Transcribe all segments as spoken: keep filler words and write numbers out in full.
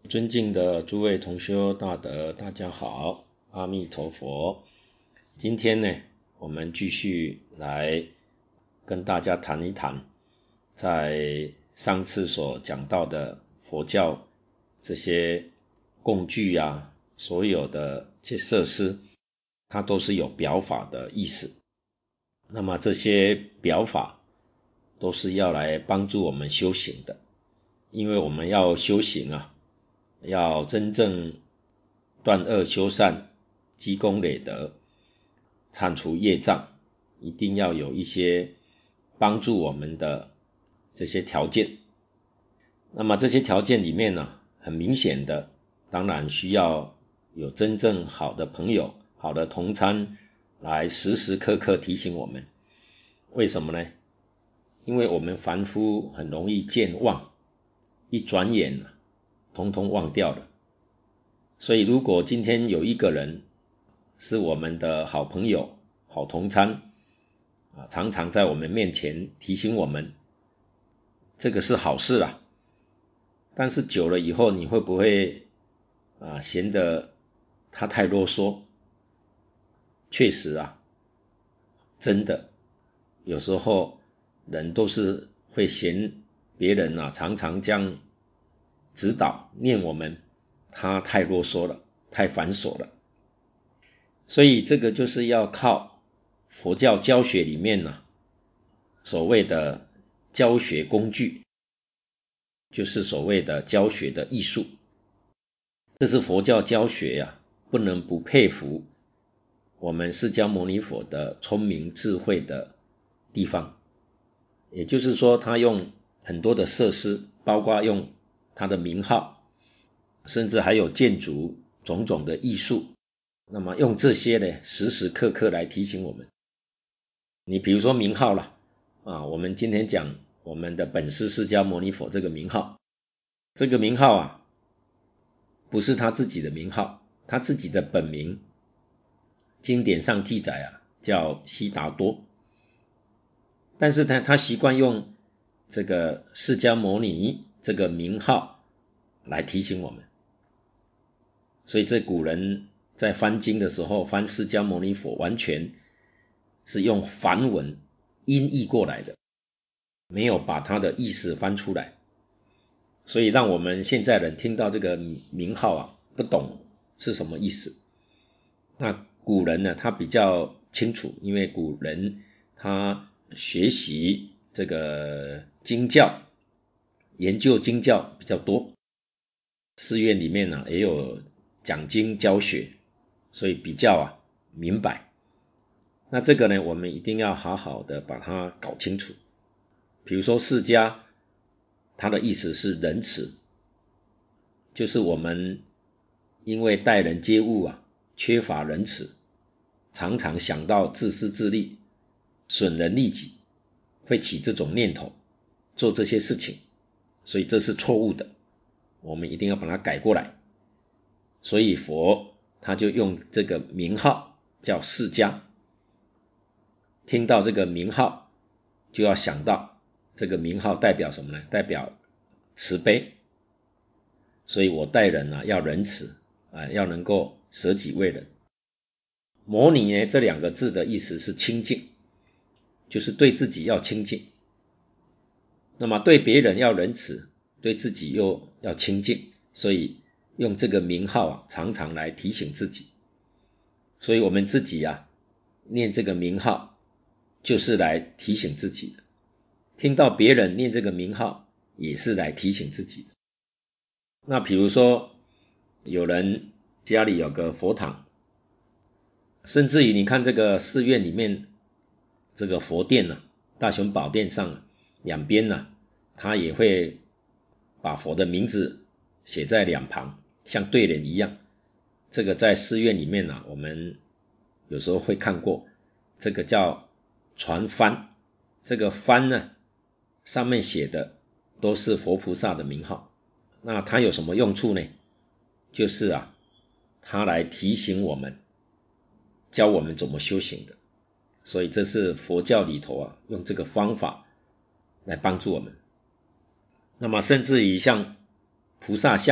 尊敬的诸位同修大德，大家好，阿弥陀佛。今天呢，我们继续来跟大家谈一谈，在上次所讲到的佛教这些供具啊，所有的这些设施，它都是有表法的意思。那么这些表法都是要来帮助我们修行的，因为我们要修行啊，要真正断恶修善，积功累德，铲除业障，一定要有一些帮助我们的这些条件。那么这些条件里面呢，很明显的，当然需要有真正好的朋友，好的同参来时时刻刻提醒我们。为什么呢？因为我们凡夫很容易健忘，一转眼通通忘掉了。所以如果今天有一个人是我们的好朋友、好同参，常常在我们面前提醒我们，这个是好事啦。但是久了以后，你会不会啊嫌得他太啰嗦？确实啊，真的，有时候人都是会嫌别人啊常常这样指导念我们，他太啰嗦了，太繁琐了。所以这个就是要靠佛教教学里面呢、啊，所谓的教学工具，就是所谓的教学的艺术。这是佛教教学呀、啊，不能不佩服我们释迦牟尼佛的聪明智慧的地方。也就是说，他用很多的设施，包括用他的名号，甚至还有建筑种种的艺术，那么用这些呢，时时刻刻来提醒我们。你比如说名号啦，啊，我们今天讲我们的本师释迦牟尼佛这个名号，这个名号啊，不是他自己的名号，他自己的本名，经典上记载啊，叫悉达多。但是他他习惯用这个释迦牟尼这个名号来提醒我们。所以这古人在翻经的时候，翻释迦牟尼佛完全是用梵文音译过来的，没有把它的意思翻出来。所以让我们现在人听到这个名号啊，不懂是什么意思。那古人呢，他比较清楚，因为古人他学习这个经教，研究经教比较多，寺院里面呢、啊、也有讲经教学，所以比较啊明白。那这个呢，我们一定要好好的把它搞清楚。比如说释迦，它的意思是仁慈，就是我们因为待人接物啊缺乏仁慈，常常想到自私自利，损人利己，会起这种念头，做这些事情，所以这是错误的，我们一定要把它改过来。所以佛他就用这个名号叫释迦，听到这个名号就要想到这个名号代表什么呢？代表慈悲。所以我待人啊要仁慈啊，要能够舍己为人。摩尼呢这两个字的意思是清净，就是对自己要清净。那么对别人要仁慈，对自己又要清净，所以用这个名号啊常常来提醒自己。所以我们自己啊念这个名号就是来提醒自己的，听到别人念这个名号也是来提醒自己的。那比如说有人家里有个佛堂，甚至于你看这个寺院里面这个佛殿啊，大雄宝殿上、啊、两边啊，他也会把佛的名字写在两旁，像对联一样。这个在寺院里面啊，我们有时候会看过，这个叫传幡。这个幡呢，上面写的都是佛菩萨的名号。那它有什么用处呢？就是啊，它来提醒我们，教我们怎么修行的。所以这是佛教里头啊，用这个方法来帮助我们。那么甚至于像菩萨像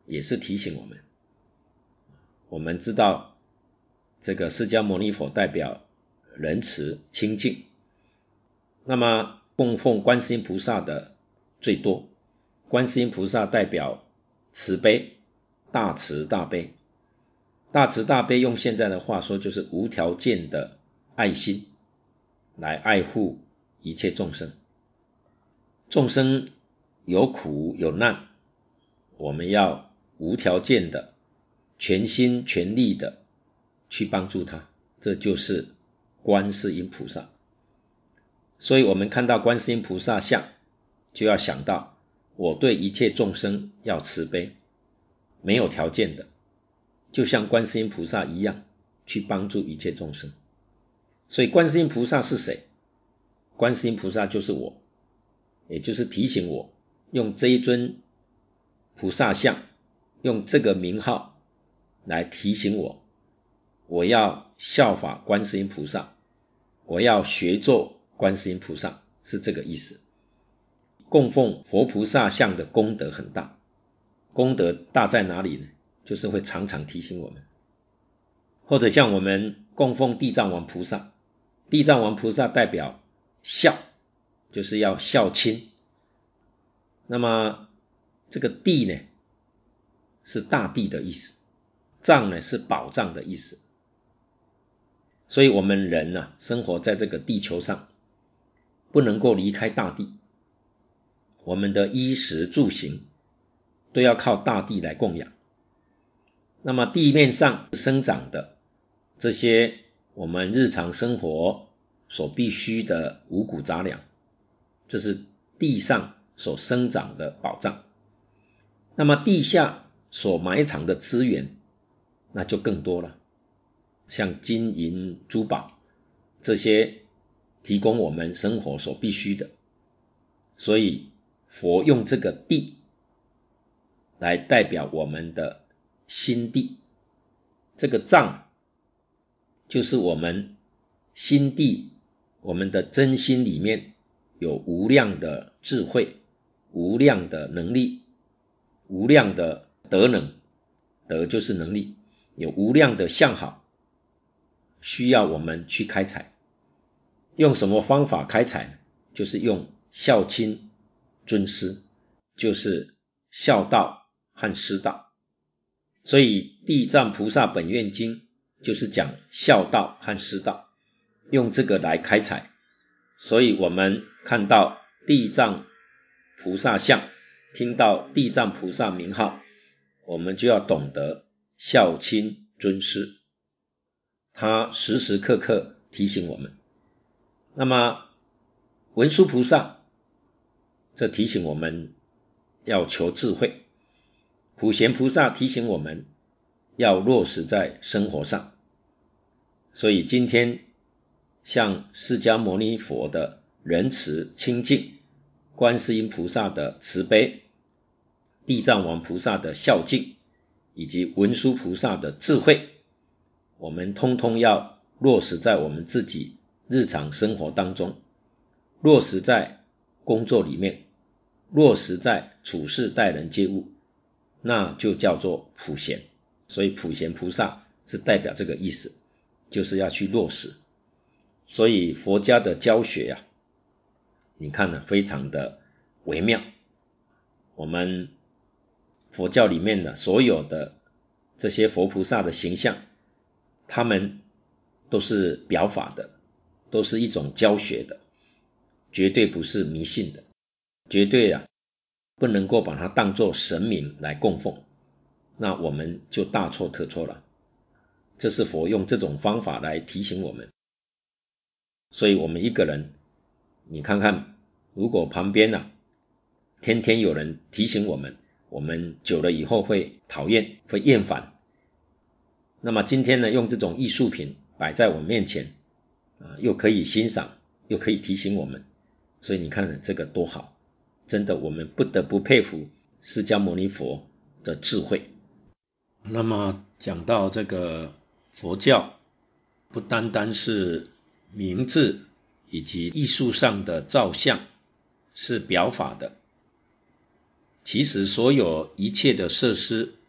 也是提醒我们。我们知道这个释迦牟尼佛代表仁慈清净，那么供奉观世音菩萨的最多，观世音菩萨代表慈悲，大慈大悲。大慈大悲用现在的话说就是无条件的爱心来爱护一切众生。众生有苦有难，我们要无条件的全心全力的去帮助他，这就是观世音菩萨。所以我们看到观世音菩萨像，就要想到我对一切众生要慈悲，没有条件的，就像观世音菩萨一样去帮助一切众生。所以观世音菩萨是谁？观世音菩萨就是我，也就是提醒我用这一尊菩萨像，用这个名号来提醒我，我要效法观世音菩萨，我要学做观世音菩萨，是这个意思。供奉佛菩萨像的功德很大，功德大在哪里呢？就是会常常提醒我们。或者像我们供奉地藏王菩萨，地藏王菩萨代表孝，就是要孝亲。那么这个地呢，是大地的意思，藏呢是宝藏的意思。所以我们人啊，生活在这个地球上，不能够离开大地，我们的衣食住行都要靠大地来供养。那么地面上生长的这些我们日常生活所必须的五谷杂粮，这是地上所生长的宝藏。那么地下所埋藏的资源，那就更多了，像金银珠宝，这些提供我们生活所必须的。所以佛用这个地来代表我们的心地，这个藏就是我们心地，我们的真心里面有无量的智慧，无量的能力，无量的德能，德就是能力，有无量的相好，需要我们去开采。用什么方法开采呢？就是用孝亲尊师，就是孝道和师道。所以地藏菩萨本愿经就是讲孝道和师道，用这个来开采。所以我们看到地藏菩萨像，听到地藏菩萨名号，我们就要懂得孝亲尊师，他时时刻刻提醒我们。那么文殊菩萨，这提醒我们要求智慧，普贤菩萨提醒我们要落实在生活上。所以今天像释迦牟尼佛的仁慈清净，观世音菩萨的慈悲，地藏王菩萨的孝敬，以及文殊菩萨的智慧，我们通通要落实在我们自己日常生活当中，落实在工作里面，落实在处事待人接物，那就叫做普贤。所以普贤菩萨是代表这个意思，就是要去落实。所以佛家的教学啊，你看呢，非常的微妙。我们佛教里面的所有的这些佛菩萨的形象，他们都是表法的，都是一种教学的，绝对不是迷信的，绝对啊不能够把它当作神明来供奉，那我们就大错特错了。这是佛用这种方法来提醒我们。所以我们一个人，你看看，如果旁边啊天天有人提醒我们，我们久了以后会讨厌，会厌烦。那么今天呢，用这种艺术品摆在我们面前啊，又可以欣赏，又可以提醒我们，所以你看这个多好，真的我们不得不佩服释迦牟尼佛的智慧。那么讲到这个佛教，不单单是名字以及艺术上的造像是表法的，其实所有一切的设施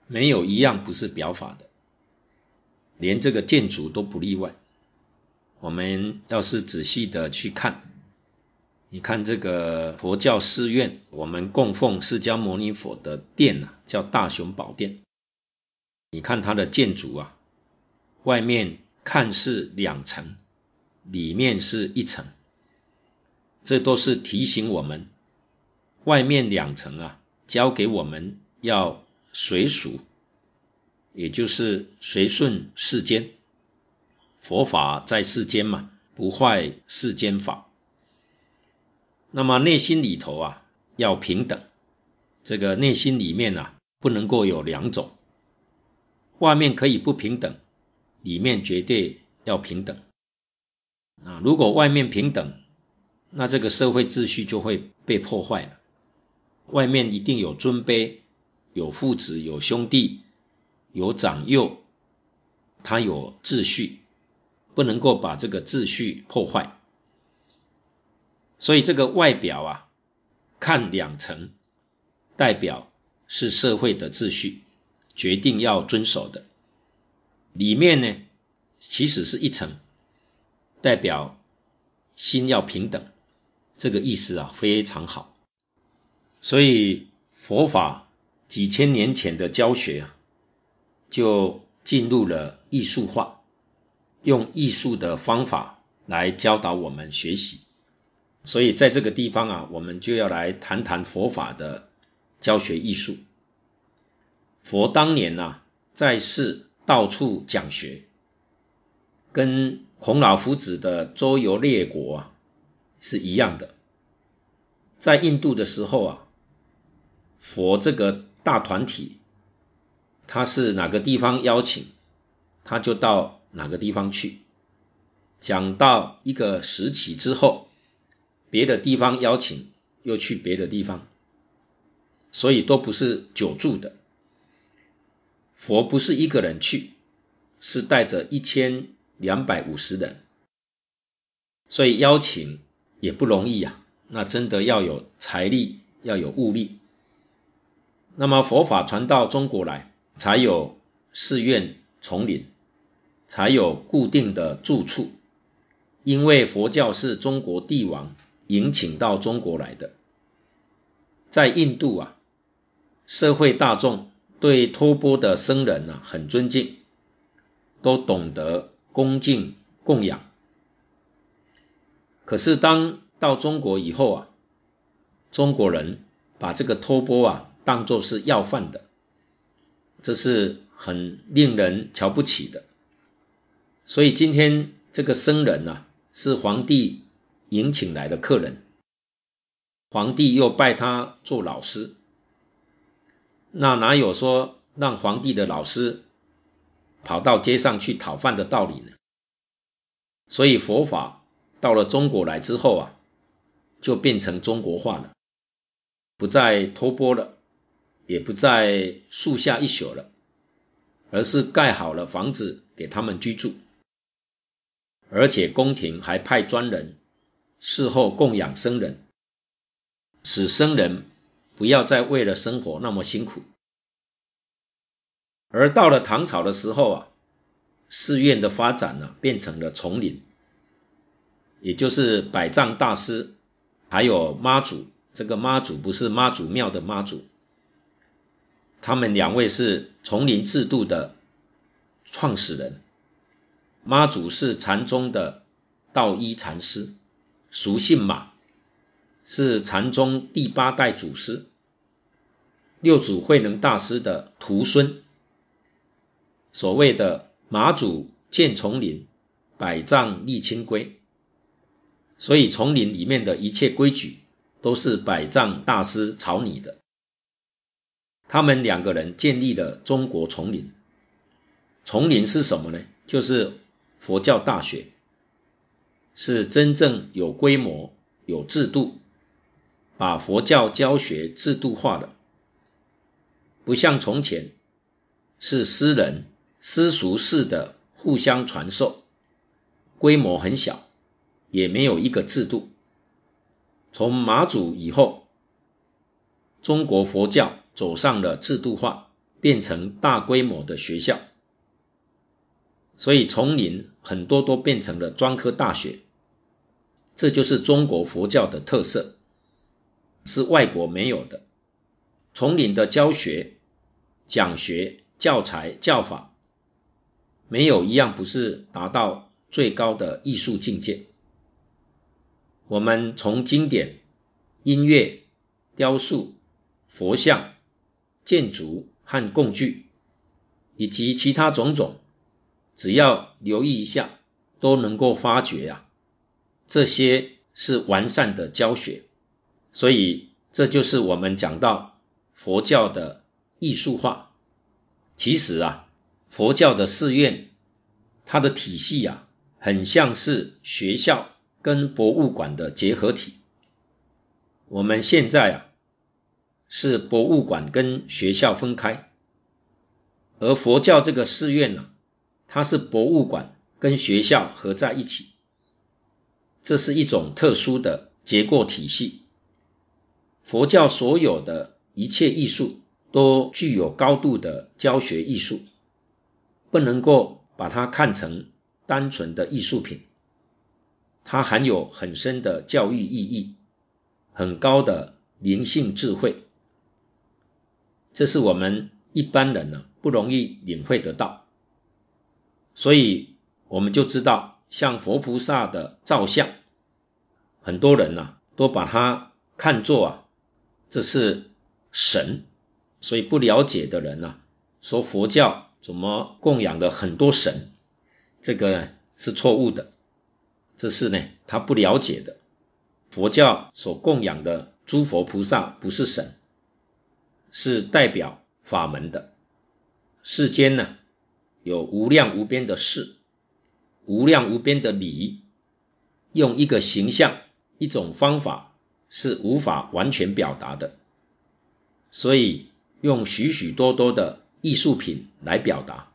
没有一样不是表法的，连这个建筑都不例外。我们要是仔细的去看，你看这个佛教寺院，我们供奉释迦牟尼佛的殿啊，叫大雄宝殿。你看它的建筑啊，外面看似两层，里面是一层，这都是提醒我们，外面两层啊，教给我们要随俗，也就是随顺世间。佛法在世间嘛，不坏世间法。那么内心里头啊，要平等。这个内心里面啊，不能够有两种。外面可以不平等，里面绝对要平等。啊，如果外面平等，那这个社会秩序就会被破坏了。外面一定有尊卑，有父子，有兄弟，有长幼，它有秩序，不能够把这个秩序破坏。所以这个外表啊，看两层，代表是社会的秩序，决定要遵守的。里面呢，其实是一层，代表心要平等，这个意思啊非常好。所以佛法几千年前的教学啊，就进入了艺术化，用艺术的方法来教导我们学习。所以在这个地方啊，我们就要来谈谈佛法的教学艺术。佛当年啊，在世到处讲学，跟孔老夫子的周游列国啊是一样的。在印度的时候啊，佛这个大团体，他是哪个地方邀请，他就到哪个地方去。讲到一个时期之后，别的地方邀请，又去别的地方，所以都不是久住的。佛不是一个人去，是带着一千两百五十人，所以邀请也不容易啊，那真的要有财力，要有物力。那么佛法传到中国来，才有寺院丛林，才有固定的住处，因为佛教是中国帝王迎请到中国来的。在印度啊，社会大众对托钵的僧人啊很尊敬，都懂得恭敬供养。可是当到中国以后啊，中国人把这个托钵啊当作是要饭的，这是很令人瞧不起的。所以今天这个僧人啊，是皇帝迎请来的客人，皇帝又拜他做老师，那哪有说让皇帝的老师跑到街上去讨饭的道理呢？所以佛法到了中国来之后啊，就变成中国化了，不再托钵了，也不再树下一宿了，而是盖好了房子给他们居住，而且宫廷还派专人事后供养僧人，使僧人不要再为了生活那么辛苦。而到了唐朝的时候啊，寺院的发展呢，变成了丛林，也就是百丈大师还有妈祖，这个妈祖不是妈祖庙的妈祖，他们两位是丛林制度的创始人。妈祖是禅宗的道一禅师，俗姓马，是禅宗第八代祖师，六祖慧能大师的徒孙。所谓的马祖建丛林，百丈立清规，所以丛林里面的一切规矩都是百丈大师草拟的。他们两个人建立了中国丛林。丛林是什么呢？就是佛教大学，是真正有规模有制度，把佛教教学制度化了。不像从前是私人私塾式的互相传授，规模很小，也没有一个制度。从马祖以后，中国佛教走上了制度化， 变成大规模的学校，所以丛林很多都变成了专科大学。这就是中国佛教的特色，是外国没有的。丛林的教学、讲学、教材、教法，没有一样不是达到最高的艺术境界。我们从经典、音乐、雕塑、佛像、建筑和工具，以及其他种种，只要留意一下，都能够发觉啊，这些是完善的教学。所以这就是我们讲到佛教的艺术化。其实啊，佛教的寺院，它的体系啊，很像是学校跟博物馆的结合体。我们现在啊，是博物馆跟学校分开，而佛教这个寺院呢、啊，它是博物馆跟学校合在一起。这是一种特殊的结构体系。佛教所有的一切艺术都具有高度的教学艺术，不能够把它看成单纯的艺术品，它含有很深的教育意义，很高的灵性智慧，这是我们一般人呢、啊、不容易领会得到。所以我们就知道，像佛菩萨的造像，很多人呢、啊、都把它看作啊这是神，所以不了解的人呢、啊、说佛教怎么供养的很多神，这个呢是错误的，这是呢他不了解的。佛教所供养的诸佛菩萨不是神，是代表法门的。世间呢有无量无边的事，无量无边的理，用一个形象、一种方法是无法完全表达的，所以用许许多多的艺术品来表达。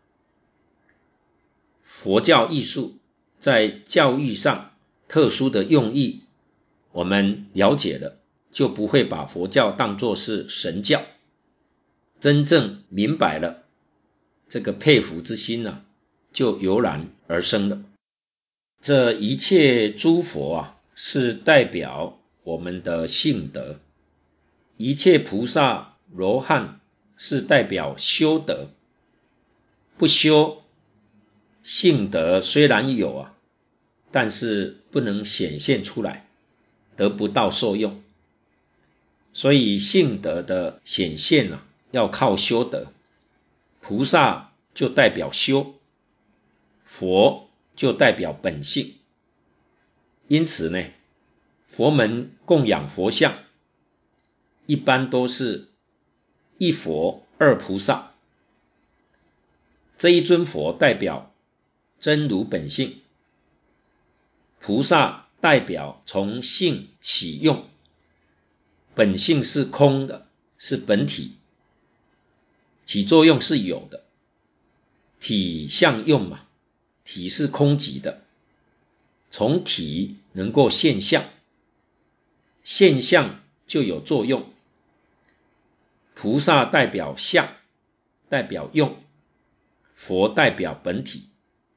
佛教艺术在教育上特殊的用意，我们了解了，就不会把佛教当作是神教。真正明白了，这个佩服之心啊，就油然而生了。这一切诸佛啊，是代表我们的性德；一切菩萨罗汉是代表修德。不修，性德虽然有啊，但是不能显现出来，得不到受用。所以性德的显现啊，要靠修德。菩萨就代表修，佛就代表本性。因此呢，佛门供养佛像，一般都是一佛二菩萨。这一尊佛代表真如本性，菩萨代表从性起用，本性是空的，是本体，起作用是有的，体相用嘛，体是空寂的，从体能够现象，现象就有作用。菩萨代表相，代表用，佛代表本体。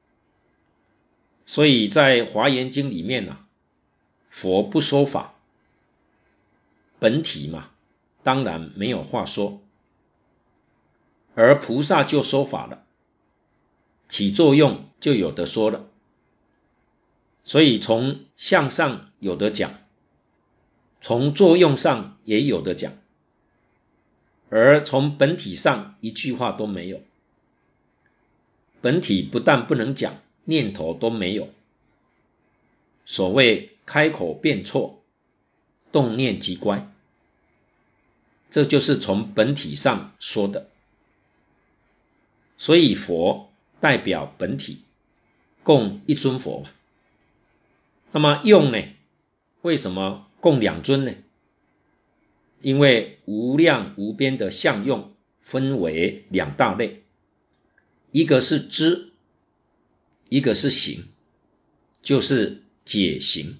所以在华严经里面啊，佛不说法，本体嘛，当然没有话说，而菩萨就说法了，起作用就有得说了。所以从相上有得讲，从作用上也有得讲，而从本体上一句话都没有。本体不但不能讲，念头都没有。所谓开口便错，动念即乖，这就是从本体上说的。所以佛代表本体，供一尊佛嘛。那么用呢？为什么供两尊呢？因为无量无边的相用分为两大类，一个是知，一个是行，就是解行。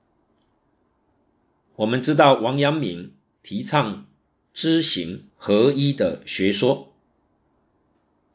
我们知道王阳明提倡知行合一的学说，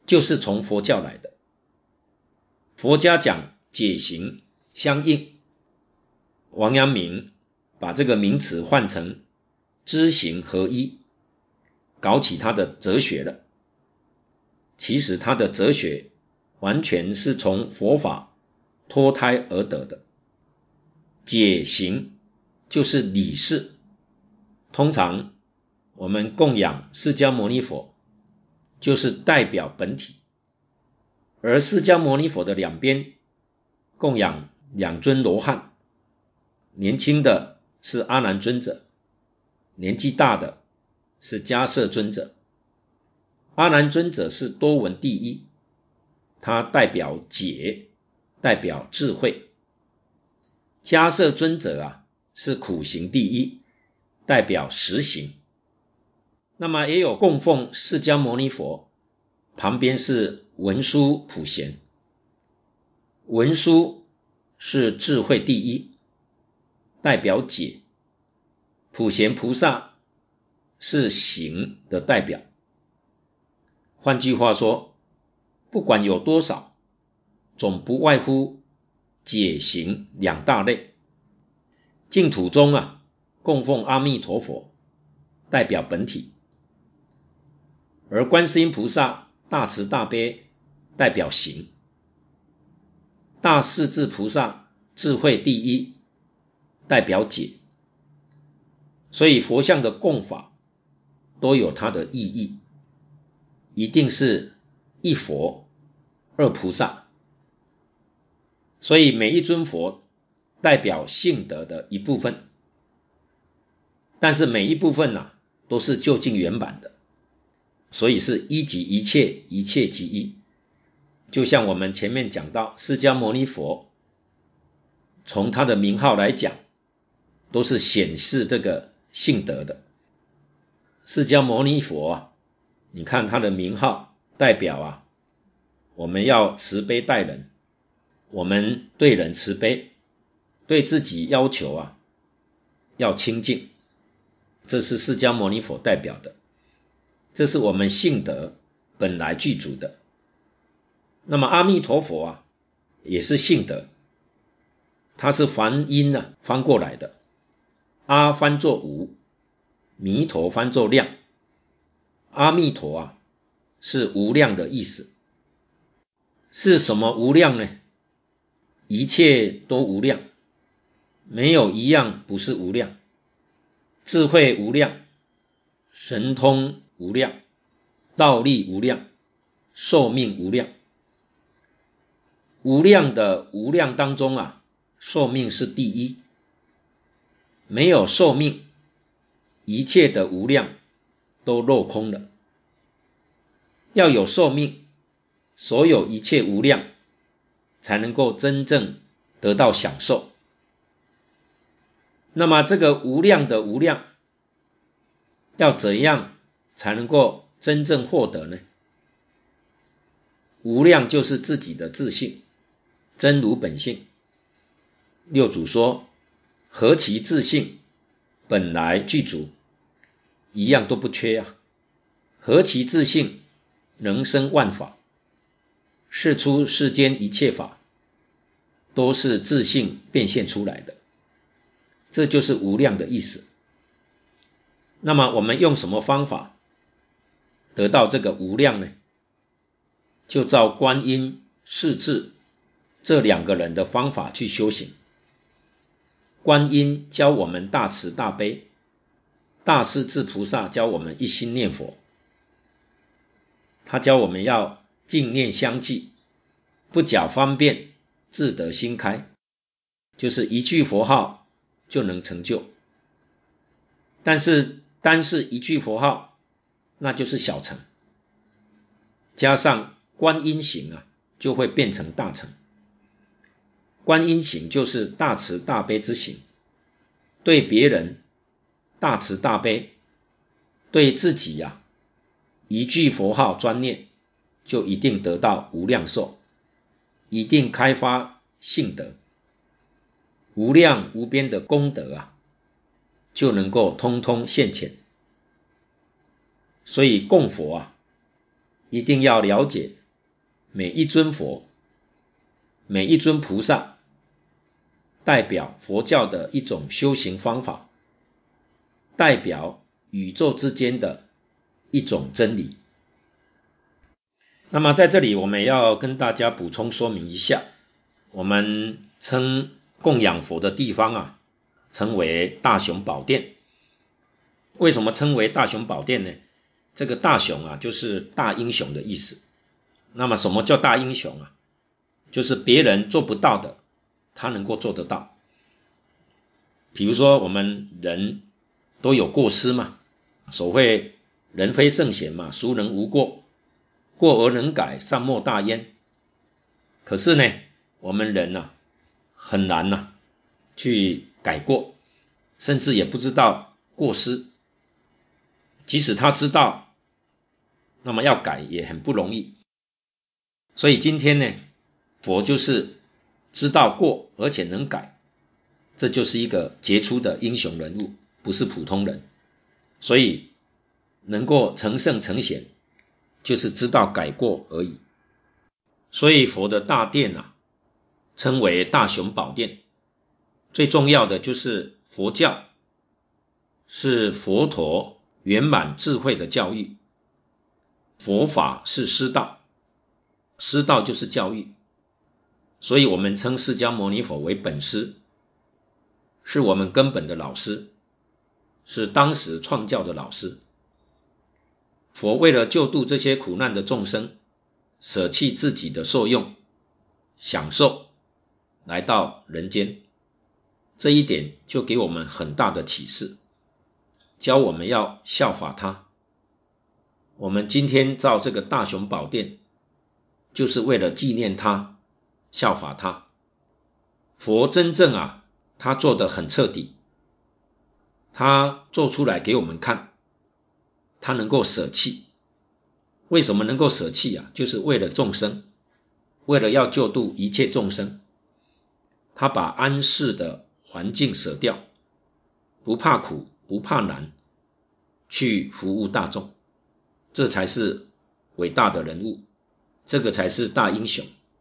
就是从佛教来的。佛家讲解行相应，王阳明把这个名词换成知行合一，搞起他的哲学了。其实他的哲学完全是从佛法脱胎而得的。解行就是理事，通常我们供养释迦牟尼佛就是代表本体，而释迦牟尼佛的两边供养两尊罗汉，年轻的是阿难尊者，年纪大的是迦摄尊者。阿难尊者是多闻第一，他代表解，代表智慧。迦摄尊者啊，是苦行第一，代表实行。那么也有供奉释迦牟尼佛，旁边是文殊普贤。文殊是智慧第一，代表解。普贤菩萨是行的代表。换句话说，不管有多少，总不外乎解行两大类。净土中啊，供奉阿弥陀佛，代表本体；而观世音菩萨大慈大悲，代表行；大势至菩萨智慧第一，代表解。所以佛像的供法都有它的意义，一定是一佛二菩萨。所以每一尊佛代表性德的一部分，但是每一部分啊都是究竟圆满的，所以是一即一切，一切即一。就像我们前面讲到释迦牟尼佛，从他的名号来讲，都是显示这个性德的。释迦牟尼佛啊，你看他的名号代表啊，我们要慈悲待人，我们对人慈悲，对自己要求啊要清净，这是释迦牟尼佛代表的，这是我们性德本来具足的。那么阿弥陀佛啊，也是性德，它是梵音啊翻过来的，阿翻作无，弥陀翻作量。阿弥陀啊是无量的意思。是什么无量呢？一切都无量，没有一样不是无量。智慧无量，神通无量，道力无量，寿命无量。无量的无量当中啊，寿命是第一。没有寿命，一切的无量都落空了。要有寿命，所有一切无量才能够真正得到享受。那么这个无量的无量要怎样才能够真正获得呢？无量就是自己的自性，真如本性。六祖说，何其自性，本来具足，一样都不缺啊。何其自性，能生万法。是出世间一切法，都是自性变现出来的，这就是无量的意思。那么我们用什么方法得到这个无量呢？就照观音、势至这两个人的方法去修行。观音教我们大慈大悲，大势至菩萨教我们一心念佛。他教我们要净念相继，不假方便，自得心开，就是一句佛号就能成就。但是单是一句佛号，那就是小乘，加上观音行啊，就会变成大乘。观音行就是大慈大悲之行，对别人大慈大悲，对自己啊，一句佛号专念，就一定得到无量寿，一定开发性德，无量无边的功德啊，就能够通通现前。所以供佛啊，一定要了解每一尊佛、每一尊菩萨代表佛教的一种修行方法，代表宇宙之间的一种真理。那么在这里我们要跟大家补充说明一下，我们称供养佛的地方啊，称为大雄宝殿。为什么称为大雄宝殿呢？这个大雄啊，就是大英雄的意思。那么什么叫大英雄啊？就是别人做不到的，他能够做得到。比如说我们人都有过失嘛，所谓人非圣贤嘛，孰能无过？过而能改，善莫大焉。可是呢，我们人啊，很难啊去改过，甚至也不知道过失。即使他知道，那么要改也很不容易。所以今天呢，佛就是知道过而且能改，这就是一个杰出的英雄人物，不是普通人。所以能够成圣成贤，就是知道改过而已。所以佛的大殿啊，称为大雄宝殿。最重要的就是佛教是佛陀圆满智慧的教育，佛法是师道，师道就是教育。所以我们称释迦牟尼佛为本师，是我们根本的老师，是当时创教的老师。佛为了救度这些苦难的众生，舍弃自己的受用享受，来到人间。这一点就给我们很大的启示，教我们要效法他。我们今天造这个大雄宝殿，就是为了纪念他，效法他。佛真正啊，他做得很彻底，他做出来给我们看，他能够舍弃。为什么能够舍弃啊？就是为了众生，为了要救度一切众生，他把安适的环境舍掉，不怕苦不怕难，去服务大众。这才是伟大的人物，这个才是大英雄。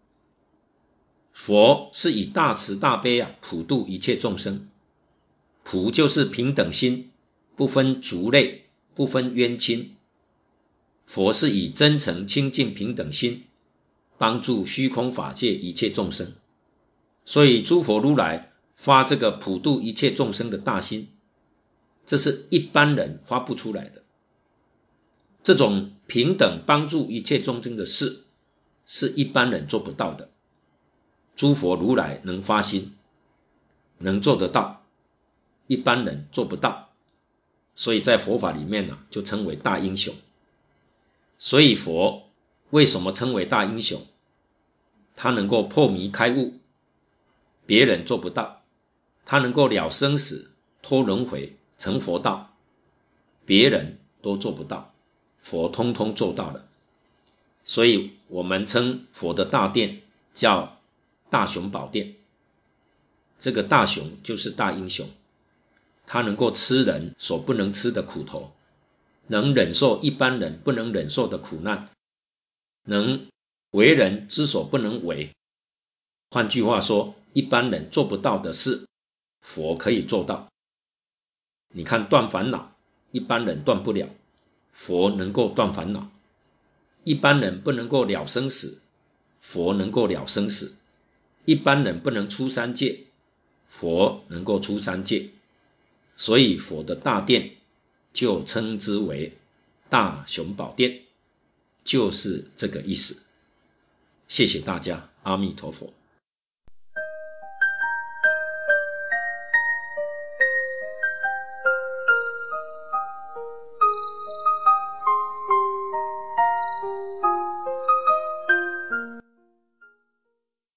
佛是以大慈大悲啊，普度一切众生。普就是平等心，不分族类，不分冤亲。佛是以真诚清净平等心，帮助虚空法界一切众生。所以诸佛如来发这个普度一切众生的大心，这是一般人发不出来的。这种平等帮助一切众生的事，是一般人做不到的。诸佛如来能发心，能做得到，一般人做不到。所以在佛法里面呢、啊，就称为大英雄。所以佛为什么称为大英雄？他能够破迷开悟，别人做不到。他能够了生死，脱轮回，成佛道，别人都做不到，佛通通做到了。所以我们称佛的大殿叫大雄宝殿。这个大雄就是大英雄，他能够吃人所不能吃的苦头，能忍受一般人不能忍受的苦难，能为人之所不能为。换句话说，一般人做不到的事，佛可以做到。你看断烦恼，一般人断不了，佛能够断烦恼。一般人不能够了生死，佛能够了生死。一般人不能出三界，佛能够出三界。所以佛的大殿就称之为大雄宝殿，就是这个意思。谢谢大家，阿弥陀佛。